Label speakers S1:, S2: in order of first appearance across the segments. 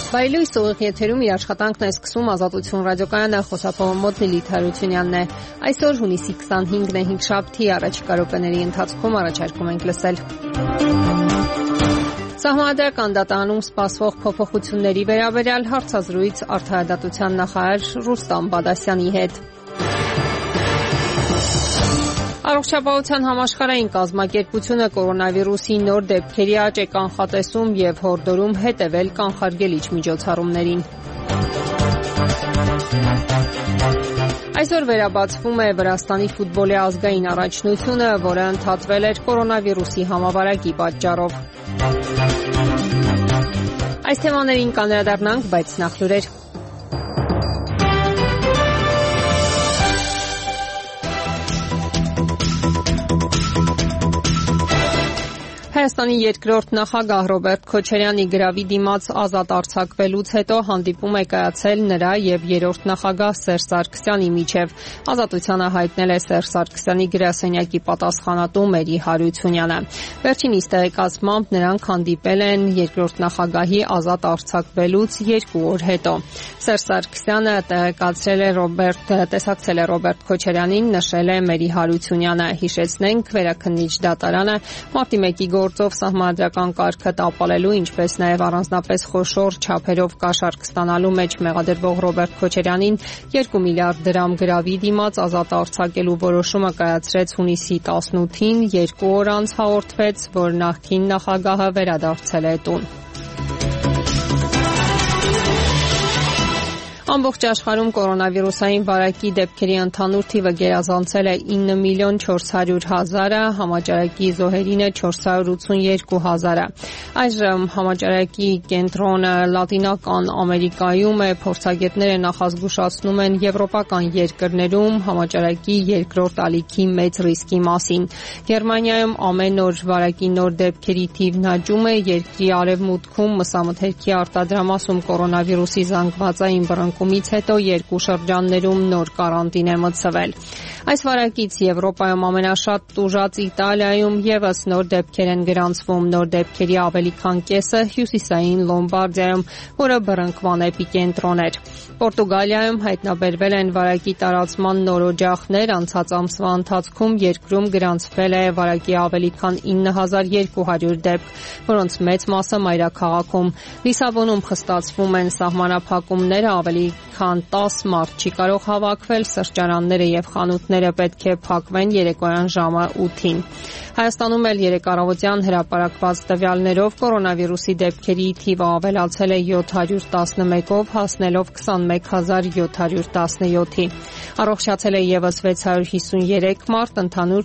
S1: Բարելույս ուղիղ եթերում իր աշխատանքն է սկսում Ազատություն ռադիոկայանը, խոսափողը մոտ Լիլիթ Հարությունյանն է։ Այսօր հունիսի 25-ն է, հինգշաբթի, առաջիկա րոպեների ընթացքում առաջարկում ենք լսել։ Սահմանադրական դատարանում սպասվող փոփոխությունների վերաբերյալ հարցազրույց Արդարադատության նախարար Ռուստամ Բադասյանի հետ։ Առողջապահության համաշխարհային կազմակերպությունը կորոնավիրուսի նոր դեպքերի աճ է կանխատեսում եւ հորդորում հետեւել կանխարգելիչ միջոցառումներին։ Այսօր վերաբացվում է Վրաստանի ֆուտբոլի ազգային առաջնությունը, որը ընդհատվել էր կորոնավիրուսի համավարակի պատճառով։ Այս թեմաներին կանդրադառնանք, բայց նախ լուրեր։ Հայաստանի երկրորդ նախագահ Ռոբերտ Քոչարյանի գրավի դիմաց ազատ արձակվելուց հետո հանդիպում է կայացել նրա եւ երրորդ նախագահ Սերժ Սարգսյանի միջև։ Ազատությանը հայտնել է Սերժ Սարգսյանի գրասենյակի պատասխանատու Մերի Հարությունյանը։ Վերջինիս տեղեկացմամբ նրանք հանդիպել են երկրորդ նախագահի ազատ արձակվելուց 2 օր հետո։ Սերժ Սարգսյանը տեսակցել է Ռոբերտ Քոչարյանին, նշել է Մերի Հարությունյանը։ Հիշեցնենք, Վերաքննիչ դատարանը մարտի 1-ի գործով սահմանադրական կարգը տապալելու, ինչպես նաև առանձնապես խոշոր չափերով կաշառք ստանալու մեջ մեղադրվող Ռոբերտ Քոչարյանին 2 միլիարդ դրամ գրավի դիմաց ազատ արձակելու որոշումը կայացրեց հունիսի 18-ին, 2 օր անց հաղորդվեց, որ նախկին նախագահը վերադարձել է տուն։ Ամբողջ աշխարհում կորոնավիրուսային վարակի դեպքերի ընդհանուր թիվը գերազանցել է 9.400.000-ը, համաճարակի զոհերինը 482.000-ը։ Այժմ համաճարակի կենտրոնը Լատինական Ամերիկայում է, փորձագետները նախազգուշացնում են եվրոպական երկրներում համաճարակի երկրորդ ալիքի մեծ ռիսկի մասին։ Գերմանիայում ամեն օր վարակի նոր դեպքերի թիվն աճում է, երկրի արևմուտքում մսամթերքի արտադրամասում կորոնավիրուսի զանգվածային բռնկումից հետո 2 շրջաններում նոր կարանտին է մտցվել։ Այս վարակից Եվրոպայում ամենաշատ տուժած Իտալիայում եւս նոր դեպքեր են գրանցվում, նոր դեպքերի ավելի քան կեսը հյուսիսային Լոմբարդիայում, որը բռնկման էպիկենտրոն էր։ Պորտուգալիայում հայտնաբերվել են վարակի տարածման նոր օջախներ, անցած ամսվա ընթացքում երկրում գրանցվել է վարակի ավելի քան 9200 դեպք, որոնց մեծ մասը մայրաքաղաքում։ Լիսաբոնում խստացվում են սահմանափակումները, ավելի քան 10 մարդ չի կարող հավաքվել, սրճարանները եւ խանութները պետք է փակվեն երեկոյան ժամը 8-ին։ Հայաստանում էլ երեկ առավոտյան հրապարակված տվյալներով կորոնավիրուսի դեպքերի թիվը ավելացել է 711-ով, հասնելով 21717-ի։ Առողջացել է եւս 653 մարդ, ընդհանուր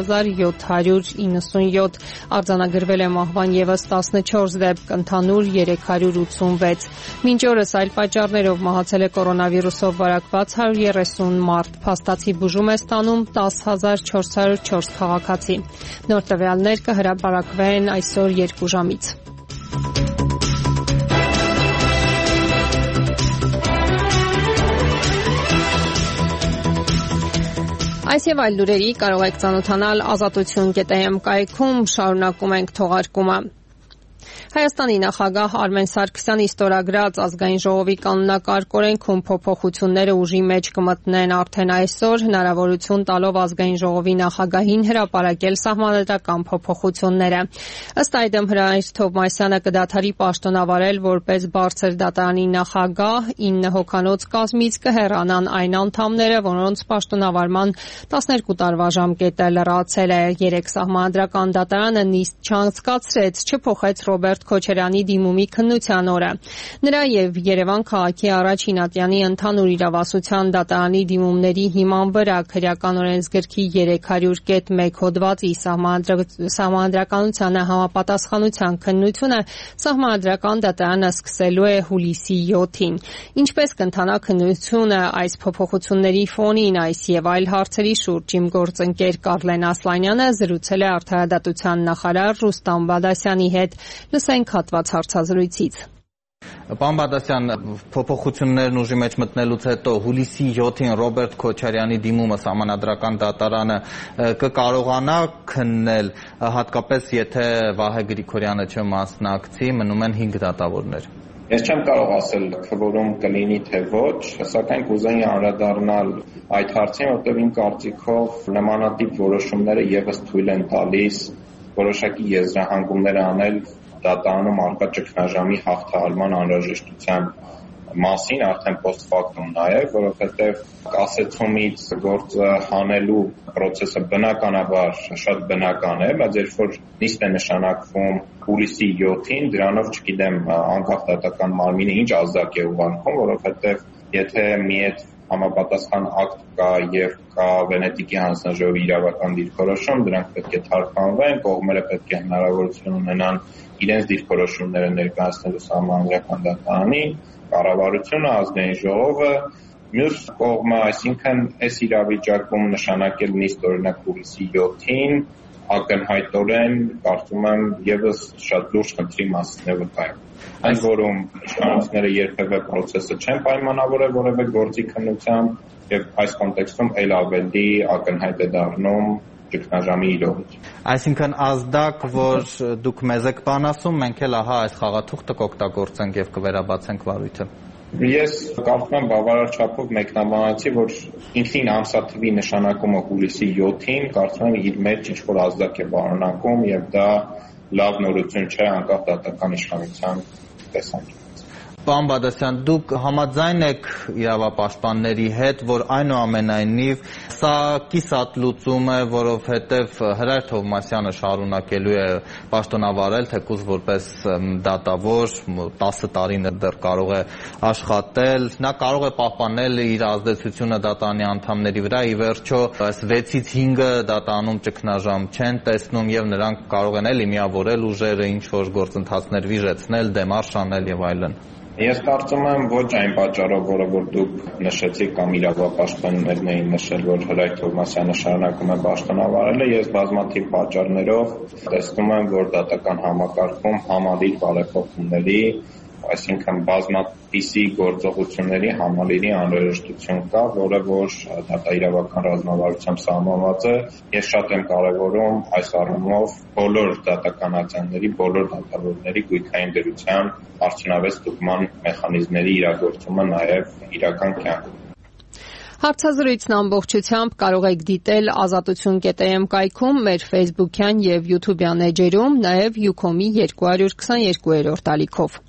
S1: 10797, արձանագրվել է մահվան եւս 14 դեպք, ընդհանուր 386։ Մինչ օրս այլ պատճառներով մահացել է կորոնավիրուսով վարակված 130 մարդ, փաստացի բուժում է ստանում 10404 քաղաքացի։ Նոր տվյալներ կհրապարակվեն այսօր 2 ժամից։ Այս եւ այլ լուրերի կարող եք ծանոթանալ azatutun.am կայքում, շարունակում ենք թողարկումը։ Հայաստանի նախագահ Արմեն Սարգսյանի ստորագրած ազգային ժողովի կանոնակարգ օրենքում փոփոխությունները ուժի մեջ կմտնեն արդեն այսօր, հնարավորություն տալով ազգային ժողովի նախագահին հրապարակել սահմանադրական փոփոխությունները։ Ըստ այդմ Հրանտ Թովմասյանը կդադարի պաշտոնավարել որպես բարձր դատարանի նախագահ, 9 հոգանոց կազմից կհեռանան այն անդամները, որոնց պաշտոնավարման 12 տարվա ժամկետը լրացել է։ 3 սահմանադրական դատարանը նիստ չանցկացրեց, չփոխեց Ռոբերտ Քոչարյանի դիմումի քննության օրը։ Նրա եւ Երևան քաղաքի առաջին ատյանի ընդհանուր իրավասության դատարանի դիմումների հիման վրա քրեական օրենսգրքի 300.1 հոդվածի սահմանադրականությանը համապատասխանության քննությունը սահմանադրական դատարանը սկսելու է հուլիսի 7-ին։ Ինչպես կընթանա քննությունը այս փոփոխությունների ֆոնին, այս եւ այլ հարցերի շուրջ իմ գործընկեր Կարլեն Ասլանյանը զրուցել է Արդարադատության նախարար Ռուստամ Բադասյանի հետ։ Լսենք հատված հարցազրույցից։
S2: Պարոն Բադասյան, փոփոխություններն ուժի մեջ մտնելուց հետո հուլիսի 7-ին Ռոբերտ Քոչարյանի դիմումը սահմանադրական դատարանը կկարողանա քննել, հատկապես եթե Վահե Գրիգորյանը չմասնակցի, մնում են 5 դատավորներ։
S3: Ես չեմ կարող ասել քվորում կլինի թե ոչ, սակայն կուզեի անդրադառնալ այդ հարցին, որտեղ իմ կարծիքով նմանատիպ որոշումները եւս թույլ են տալիս որոշակի եզրահանգումներ անել դատարանում առկա ճգնաժամի հաղթահարման անհրաժեշտության մասին արդեն post factum նաև, որովհետև կասեցումից գործը հանելու process-ը բնականաբար շատ բնական է, բայց երբ որ նիստ է նշանակվում հուլիսի 7-ին, դրանով չգիտեմ անկախ դատական մարմինը ինչ ազդակ է ուղարկում, որովհետև եթե մի այդ համապատասխան ակտ կա եւ կա Վենետիկի հանձնաժողովի իրավական դիրքորոշում, դրանք պետք է թարգմանվեն, կողմերը պետք է հնարավորություն ունենան իրենց դիրքորոշումները ներկայացնելու սահմանադրական դատարանին, կառավարությունը, ազգային ժողովը, մյուս կողմը, այսինքն այս իրավիճակում նշանակել նիստ օրինակ հուլիսի 7-ին ակնհայտորեն կարծում եմ եւս շատ լուրջ խնդրի մասին է վկայում։ Այն որում իշխանությունները երբևէ process-ը չեն պայմանավորել որևէ գործի քննությամբ եւ այս կոնտեքստում ել ավելի ակնհայտ է դառնում ճգնաժամի իրողություն։
S2: Այսինքն ազդակ, որ դուք մեզ եք բան ասում, մենք էլ ահա այս խաղաթուղթը կօգտագործենք եւ կվերաբացենք վարույթը։
S3: Ես կարծում եմ բավարար չափով մեկնաբանեցի, որ ինքնին ամսաթվի նշանակումը հուլիսի 7-ին կարծում եմ իր մեջ ինչ-որ ազդակ է պարունակում եւ դա լավ նորություն չէ անկախ դատական իշխանության տեսանկյունից։
S2: Պարոն Բադասյան, դուք համաձայն եք իրավապաշտպանների հետ, որ այնուամենայնիվ սա կիսատ լուծում է, որովհետև Հրայր Թովմասյանը շարունակելու է պաշտոնավարել, թեկուզ որպես դատավոր 10 տարին դեռ կարող է աշխատել, նա կարող է պահպանել իր ազդեցությունը դատարանի անդամների վրա, ի վերջո այս 6-ից 5-ը դատարանում ճգնաժամ չեն տեսնում եւ նրանք կարող են էլի միավորել ուժերը, ինչ որ գործընթացներ վիժեցնել, դեմարշ անել եւ այլն։
S3: Ես կարծում եմ ոչ այն պատճառով, որը որ դուք նշեցիք կամ իրավապաշտպաններն էին նշել, որ Հրայր Թովմասյանը շարունակում է պաշտոնավարելը, ես բազմաթիվ պատճառներով տեսնում եմ, որ դատական համակարգում համալիր բարեփոխումների, այսինքն բազմատիսի գործողությունների համալիրի անհրաժեշտություն կա, որը որ դատաիրավական ռազմավարությամբ սահմանված է։ Ես շատ եմ կարևորում այս առումով բոլոր դատական ատյանների, բոլոր դատավորների գույքային դրության արդյունավետ ստուգման մեխանիզմների իրագործումը նաև իրական կյանքում։
S1: Հարցազրույցն ամբողջությամբ կարող եք դիտել azatutun.am կայքում, մեր Facebook-յան եւ YouTube-յան էջերում, նաեւ Ucom-ի 222-րդ ալիքով։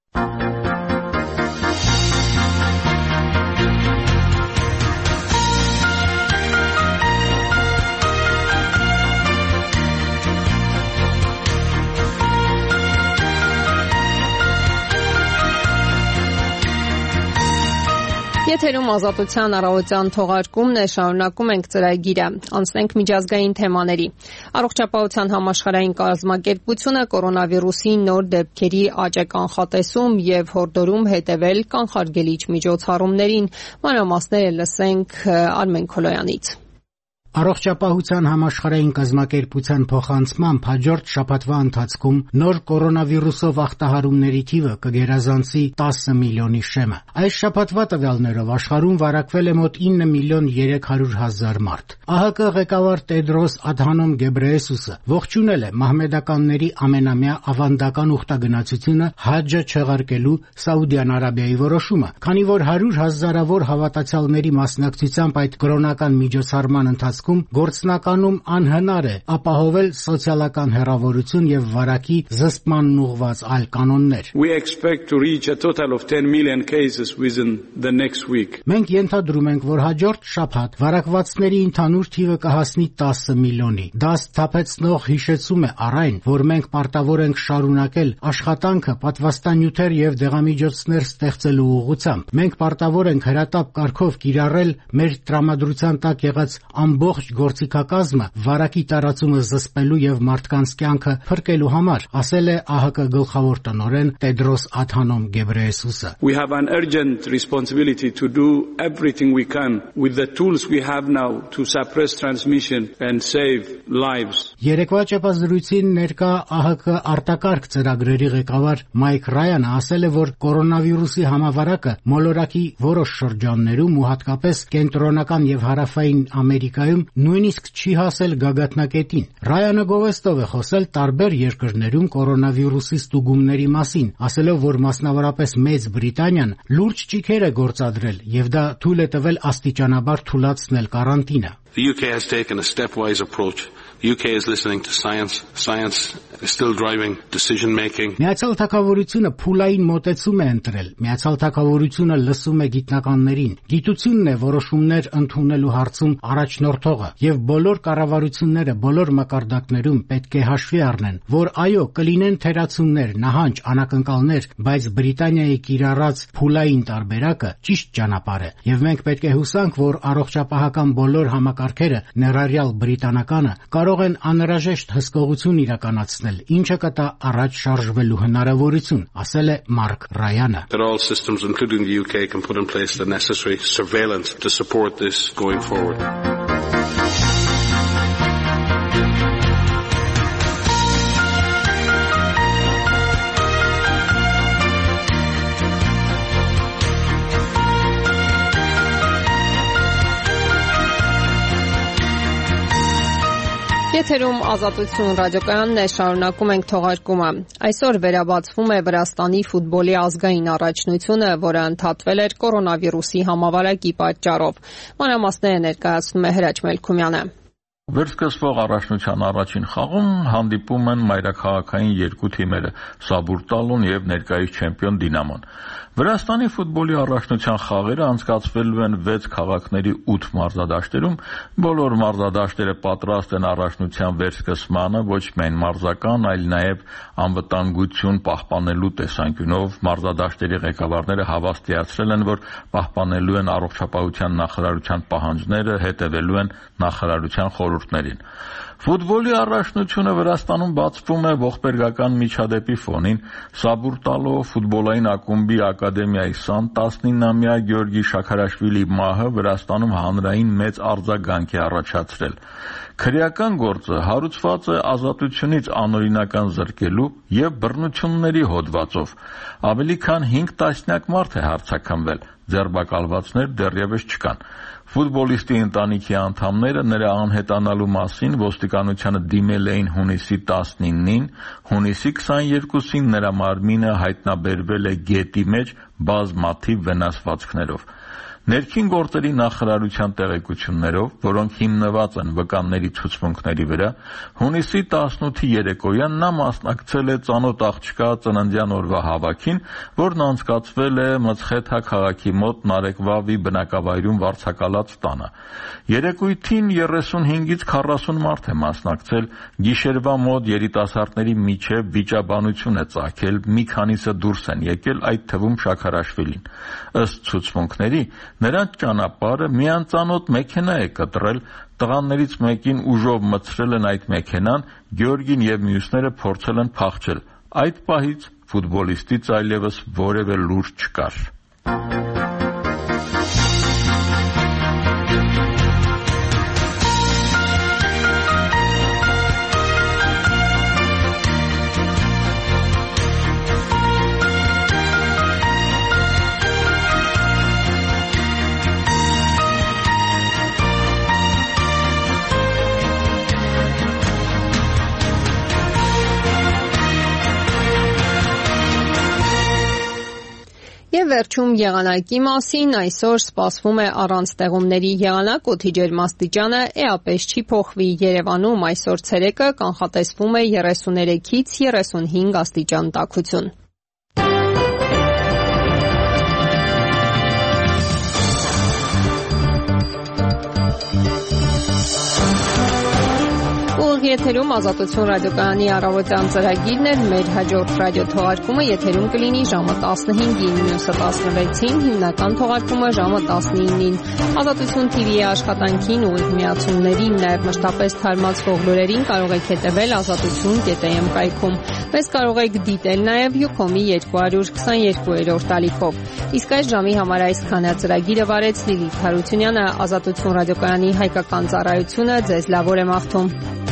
S1: Եթերում Ազատության առավոտյան թողարկումն է, շարունակում ենք ծրագիրը, անցնենք միջազգային թեմաների։ Առողջապահության համաշխարհային կազմակերպությունը կորոնավիրուսի նոր դեպքերի աճ է կանխատեսում եւ հորդորում հետեւել կանխարգելիչ միջոցառումներին։ Մանրամասները լսենք Արմեն Քոլոյանից։
S4: Առողջապահության համաշխարհային կազմակերպության փոխանցմամբ հաջորդ շաբաթվա ընթացքում նոր կորոնավիրուսով ախտահարումների թիվը կգերազանցի 10 միլիոնի շեմը։ Այս շաբաթվա տվյալներով աշխարհում վարակվել է մոտ 9 միլիոն 300 հազար մարդ։ ԱՀԿ ղեկավար Տեդրոս Ադհանոմ Գեբրեյեսուսը ողջունել է մահմեդականների ամենամյա ավանդական ուխտագնացությունը հաջը չեղարկելու Սաուդյան Արաբիայի որոշումը, քանի որ 100 հազարավոր հավատացյալների մասնակցությամբ այդ կրոնական միջոցառման ընթացքում գործնականում անհնար է ապահովել սոցիալական հեռավորություն եւ վարակի զսպմանն ուղղված այլ կանոններ։
S5: We expect to reach a total of 10 million cases within the next week.
S4: Մենք ենթադրում ենք, որ հաջորդ շաբաթ վարակվածների ընդհանուր թիվը կհասնի 10 միլիոնի։ Դա սթափեցնող հիշեցում է առ այն, որ մենք պարտավոր ենք շարունակել աշխատանքը պատվաստանյութեր եւ դեղամիջոցներ ստեղծելու ուղղությամբ։ Մենք պարտավոր ենք հրատապ կարգով կիրառել մեր տրամադրության տակ եղած ամբողջ գործիքակազմը վարակի տարածումը զսպելու եւ մարդկանց կյանքը փրկելու համար, ասել է ԱՀԿ գլխավոր տնօրեն Տեդրոս Ադհանոմ Գեբրեյեսուսը։
S5: We have an urgent responsibility to do everything we can with the tools we have now to suppress transmission and save lives.
S4: Երեկվա ճեպազրույցին ներկա ԱՀԿ արտակարգ ծրագրերի ղեկավար Մայք Ռայանը ասել է, որ կորոնավիրուսի համավարակը մոլորակի որոշ շրջաններում ու հատկապես կենտրոնական եւ հարավային Ամերիկայում երկրներում նույնիսկ չի հասել գագաթնակետին։ Ռայանը Գովեստով է խոսել տարբեր երկրներում կորոնավիրուսի ստուգումների մասին, ասելով, որ մասնավորապես Մեծ Բրիտանիան լուրջ ճիգեր է գործադրել եւ դա թույլ է տվել աստիճանաբար թուլացնել կարանտինը։
S6: The UK has taken a stepwise approach. The UK is listening to science. Science is still driving decision making.
S4: Միացյալ Թագավորությունը փուլային մոտեցում է ընտրել։ Միացյալ Թագավորությունը լսում է գիտնականներին։ Գիտությունն է որոշումներ ընդունելու հարցում առաջնորդողը, եւ բոլոր կառավարությունները բոլոր մակարդակներում պետք է հաշվի առնեն, որ այո, կլինեն թերացումներ, նահանջ, անակնկալներ, բայց Բրիտանիայի կիրառած փուլային տարբերակը ճիշտ ճանապարհ է, եւ մենք պետք է հուսանք, որ առողջապահական բոլոր համակարգերը, ներառյալ բրիտանականը, կարող են անհրաժեշտ հսկողություն իրականացնել, ինչը կտա առաջ շարժվելու հնարավորություն, ասել է Մարկ Ռայանը։
S6: That all systems, including the UK, can put in place the necessary surveillance to support this going forward.
S1: Եթերում Ազատություն ռադիոկայանն է, շարունակում ենք թողարկումը։ Այսօր վերաբացվում է Վրաստանի ֆուտբոլի ազգային առաջնությունը, որը ընդհատվել էր կորոնավիրուսի համավարակի պատճառով։ Մանրամասները ներկայացնում է Հրաչ Մելքումյանը։
S7: Վերսկսվող առաջնության առաջին խաղում հանդիպում են մայրաքաղաքային երկու թիմերը՝ Սաբուրտալուն եւ ներկայիս չեմպիոն Դինամոն։ Վրաստանի ֆուտբոլի առաջնության խաղերը անցկացվելու են 6 քաղաքների 8 մարզադաշտերում։ Բոլոր մարզադաշտերը պատրաստ են առաջնության վերսկսմանը ոչ միայն մարզական, այլ նաեւ անվտանգություն պահպանելու տեսանկյունով։ Մարզադաշտերի ղեկավարները հավաստիացրել են, որ պահպանելու են առողջապահության նախարարության պահանջները, հետևելու են նախարարության խորհուրդներին։ Ֆուտբոլի առաջնությունը Վրաստանում բացվում է ողբերգական միջադեպի ֆոնին։ Սաբուրտալո ֆուտբոլային ակումբի ակադեմիայի սան 19-ամյա Գյորգի Շաքարաշվիլի մահը Վրաստանում հանրային մեծ արձագանք է առաջացրել։ Քրեական գործը հարուցված է ազատությունից անօրինական զրկելու եւ բռնությունների հոդվածով։ Ավելի քան 5 տասնյակ մարդ է հարձակվել, ձերբակալվածներ դեռևս չկան։ Ֆուտբոլիստի ընտանիքի անդամները նրա անհետանալու մասին ոստիկանությանը դիմել էին հունիսի 19-ին, հունիսի 22-ին նրա մարմինը հայտնաբերվել է գետի մեջ բազմաթիվ վնասվածքներով։ Ներքին գործերի նախարարության տեղեկություններով, որոնք հիմնված են վկանների ցուցմունքների վրա, հունիսի 18-ի երեկոյան նա մասնակցել է ծանոթ աղջկա ծննդյան օրվա հավաքին, որն անցկացվել է Մցխեթա քաղաքի մոտ Նարեկվավի բնակավայրում վարձակալած տանը։ Երեկույթին 35-ից 40 մարդ է մասնակցել, գիշերվա մոտ երիտասարդների միջև վիճաբանություն է ծագել, մի քանիսը դուրս են եկել, այդ թվում Շաքարաշվիլին։ Ըստ ցուցմունքների նրանց ճանապարհը մի անծանոթ մեքենա է կտրել, տղաներից մեկին ուժով մտցրել են այդ մեքենան, Գյորգին եւ մյուսները փորձել են փախչել։ Այդ պահից ֆուտբոլիստից այլևս որևէ լուր չկար։
S1: Եվ վերջում եղանակի մասին այսօր սպասվում է առանց տեղումների եղանակ, օդի ջերմաստիճանը էապես չի փոխվի։ Երևանում այսօր ցերեկը կանխատեսվում է 33-ից 35 աստիճան տաքություն։ Եթերում Ազատություն ռադիոկայանի առավոտյան ծրագիրն էր, մեր հաջորդ ռադիոթողարկումը եթերում կլինի ժամը 15-ին, մյուսը 16-ին, հիմնական թողարկումը ժամը 19-ին։ Ազատություն TV-ի աշխատանքին ու միացումներին, նաև մշտապես թարմացվող լուրերին կարող եք հետևել azatutun.am կայքում։ Մեզ կարող եք դիտել նաև Յուքոմի 222-րդ ալիքով։ Իսկ այս ժամի համար այսքանը ծրագիրը վարեց Լիլիթ Հարությունյանը, Ազատություն ռադիոկայանի հայկական ծառայությունը ձեզ լավ օր է մաղթում։